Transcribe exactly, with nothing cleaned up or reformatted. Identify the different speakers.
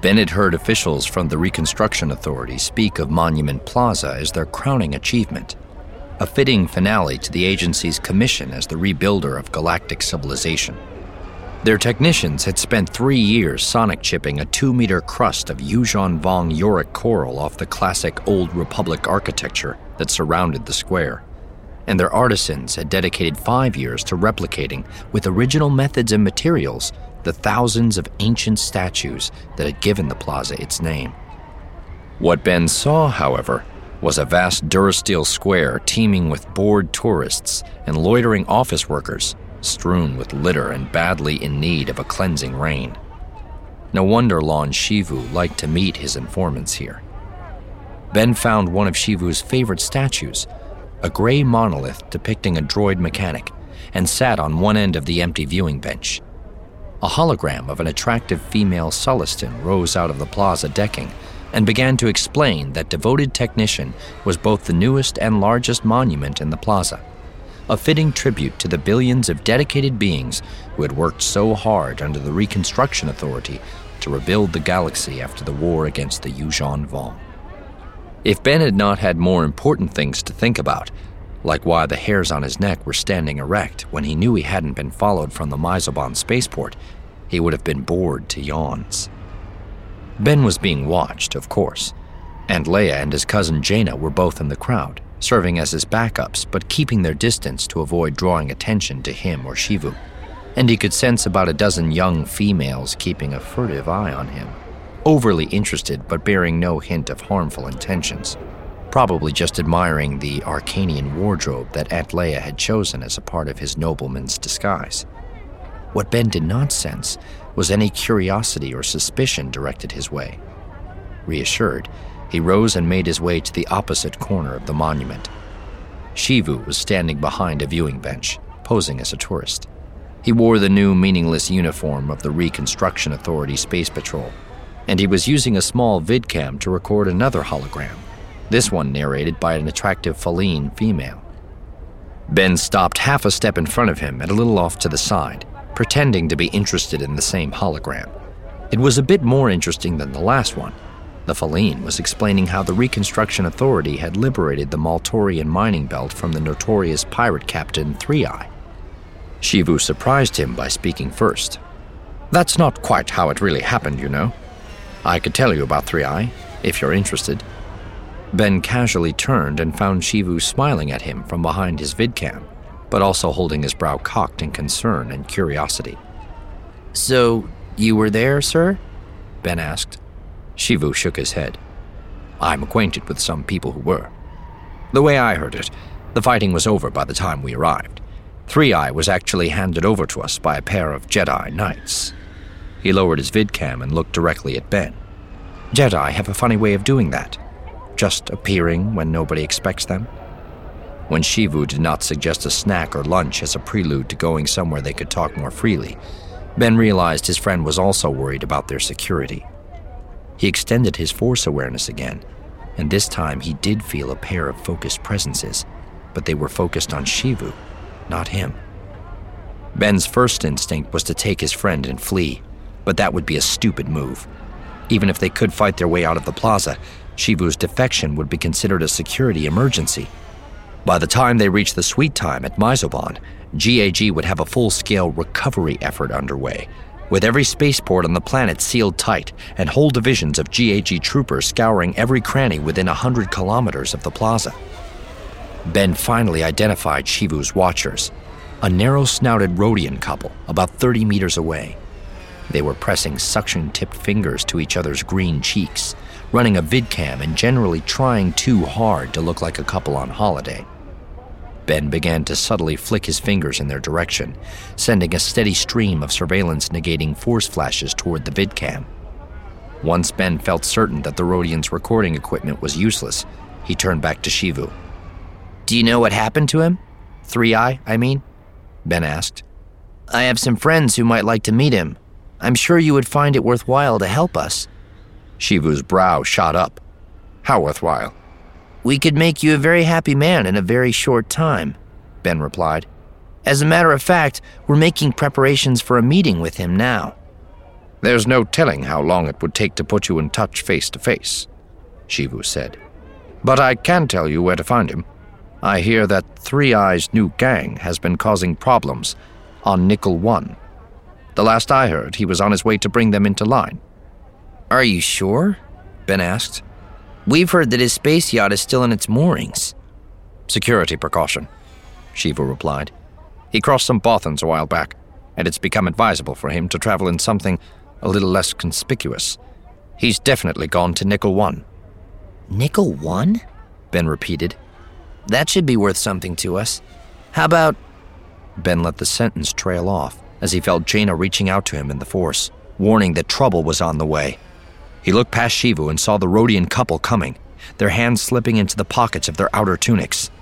Speaker 1: Ben had heard officials from the Reconstruction Authority speak of Monument Plaza as their crowning achievement, a fitting finale to the agency's commission as the rebuilder of galactic civilization. Their technicians had spent three years sonic chipping a two-meter crust of Yuuzhan Vong Yorick coral off the classic Old Republic architecture that surrounded the square, and their artisans had dedicated five years to replicating, with original methods and materials, the thousands of ancient statues that had given the plaza its name. What Ben saw, however, was a vast Durasteel square teeming with bored tourists and loitering office workers, strewn with litter and badly in need of a cleansing rain. No wonder Lon Shivu liked to meet his informants here. Ben found one of Shivu's favorite statues, a gray monolith depicting a droid mechanic, and sat on one end of the empty viewing bench. A hologram of an attractive female Sullustan rose out of the plaza decking and began to explain that devoted technician was both the newest and largest monument in the plaza, a fitting tribute to the billions of dedicated beings who had worked so hard under the Reconstruction Authority to rebuild the galaxy after the war against the Yuuzhan Vong. If Ben had not had more important things to think about, like why the hairs on his neck were standing erect when he knew he hadn't been followed from the Myzobon spaceport, he would have been bored to yawns. Ben was being watched, of course, and Leia and his cousin Jaina were both in the crowd, serving as his backups but keeping their distance to avoid drawing attention to him or Shivu, and he could sense about a dozen young females keeping a furtive eye on him, overly interested but bearing no hint of harmful intentions, probably just admiring the Arcanian wardrobe that Aunt Leia had chosen as a part of his nobleman's disguise. What Ben did not sense was any curiosity or suspicion directed his way. Reassured, he rose and made his way to the opposite corner of the monument. Shivu was standing behind a viewing bench, posing as a tourist. He wore the new meaningless uniform of the Reconstruction Authority Space Patrol, and he was using a small vidcam to record another hologram, this one narrated by an attractive Faline female. Ben stopped half a step in front of him and a little off to the side, pretending to be interested in the same hologram. It was a bit more interesting than the last one. The Faline was explaining how the Reconstruction Authority had liberated the Maltorian mining belt from the notorious pirate captain Three Eye. Shivu surprised him by speaking first. "That's not quite how it really happened, you know. I could tell you about Three Eye, if you're interested." Ben casually turned and found Shivu smiling at him from behind his vidcam, but also holding his brow cocked in concern and curiosity. "So, you were there, sir?" Ben asked. Shivu shook his head. "I'm acquainted with some people who were. The way I heard it, the fighting was over by the time we arrived. Three Eye was actually handed over to us by a pair of Jedi Knights." He lowered his vidcam and looked directly at Ben. "Jedi have a funny way of doing that, just appearing when nobody expects them." When Shivu did not suggest a snack or lunch as a prelude to going somewhere they could talk more freely, Ben realized his friend was also worried about their security. He extended his force awareness again, and this time he did feel a pair of focused presences, but they were focused on Shivu, not him. Ben's first instinct was to take his friend and flee, but that would be a stupid move. Even if they could fight their way out of the plaza, Shivu's defection would be considered a security emergency. By the time they reached the sweet time at Myzobon, G A G would have a full-scale recovery effort underway, with every spaceport on the planet sealed tight and whole divisions of G A G troopers scouring every cranny within a hundred kilometers of the plaza. Ben finally identified Shivu's watchers, a narrow-snouted Rhodian couple about thirty meters away. They were pressing suction-tipped fingers to each other's green cheeks, running a vidcam and generally trying too hard to look like a couple on holiday. Ben began to subtly flick his fingers in their direction, sending a steady stream of surveillance-negating force flashes toward the vidcam. Once Ben felt certain that the Rhodian's recording equipment was useless, he turned back to Shivu. "Do you know what happened to him? Three Eye, I mean?" Ben asked. "I have some friends who might like to meet him. I'm sure you would find it worthwhile to help us." Shivu's brow shot up. "How worthwhile?" "We could make you a very happy man in a very short time," Ben replied. "As a matter of fact, we're making preparations for a meeting with him now." There's no telling how long it would take to put you in touch face to face, Shivu said. But I can tell you where to find him. I hear that Three Eyes' new gang has been causing problems on Nickel One. The last I heard, he was on his way to bring them into line.
Speaker 2: Are you sure? Ben asked. We've heard that his space yacht is still in its moorings.
Speaker 1: Security precaution, Shivu replied. He crossed some Bothans a while back, and it's become advisable for him to travel in something a little less conspicuous. He's definitely gone to Nickel One.
Speaker 2: Nickel One? Ben repeated. That should be worth something to us. How about...
Speaker 1: Ben let the sentence trail off as he felt Jaina reaching out to him in the Force, warning that trouble was on the way. He looked past Shivu and saw the Rhodian couple coming, their hands slipping into the pockets of their outer tunics.